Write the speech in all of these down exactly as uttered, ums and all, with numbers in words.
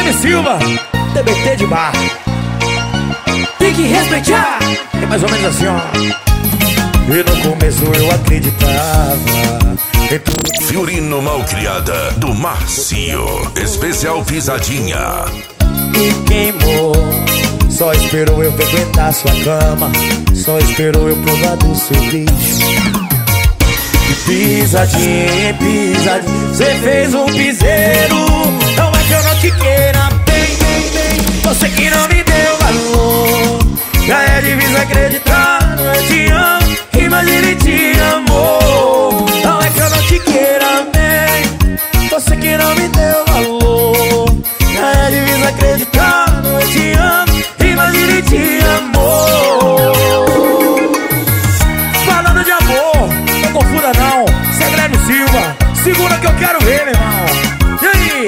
Guilherme Silva, T B T de bar. Tem que respeitar. É mais ou menos assim, ó. E no começo eu acreditava em tudo. Fiorino Malcriada do Márcio, especial pisadinha. E queimou. Só esperou eu frequentar sua cama. Só esperou eu provar do seu beijo. E pisadinha, pisadinha, cê fez um piseiro. Não é que eu não te queira bem, bem, bem. Você que não me deu valor. Já é difícil acreditar no eu te amo. Imagina e te amor. Não é que eu não te queira bem. Você que não me deu valor. Já é difícil acreditar no eu te amo. Imagina e te amor. Falando de amor, não confunda não. Cê é Guilherme Silva, segura que eu quero ver, meu irmão. E aí?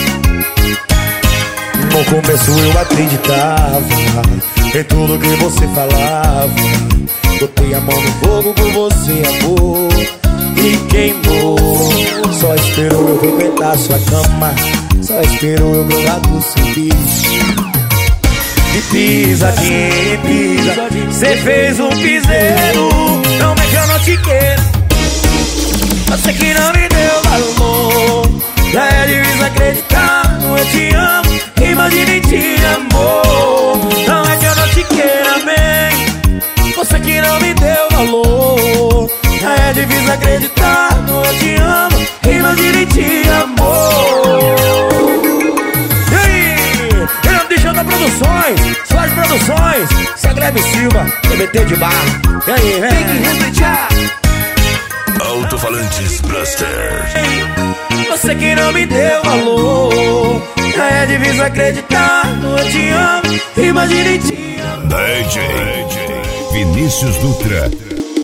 No começo eu acreditava em tudo que você falava. Botei a mão no fogo por você, amor. E queimou. Só esperou eu frequentar sua cama. Só esperou eu provar do seu bicho. E pisadinha, pisadinha, cê fez um piseiro. Não é que eu não te quero. Você que não me deu valor. Já é difícil acreditar no eu te amo. Imagina e te amor. Não é que eu não te queira bem. Você que não me deu valor. Já é difícil acreditar no eu te amo. Imagina e te amor. E aí? Fernando Deixando Produções, Suas Produções, cê é Guilherme Silva, T B T de bar. E aí, vem? Tem que respeitar. Alto-falantes Buster. Você que não me deu valor. Já é difícil acreditar no eu te amo. Imagina e te amo. D J Vinícius Dutra.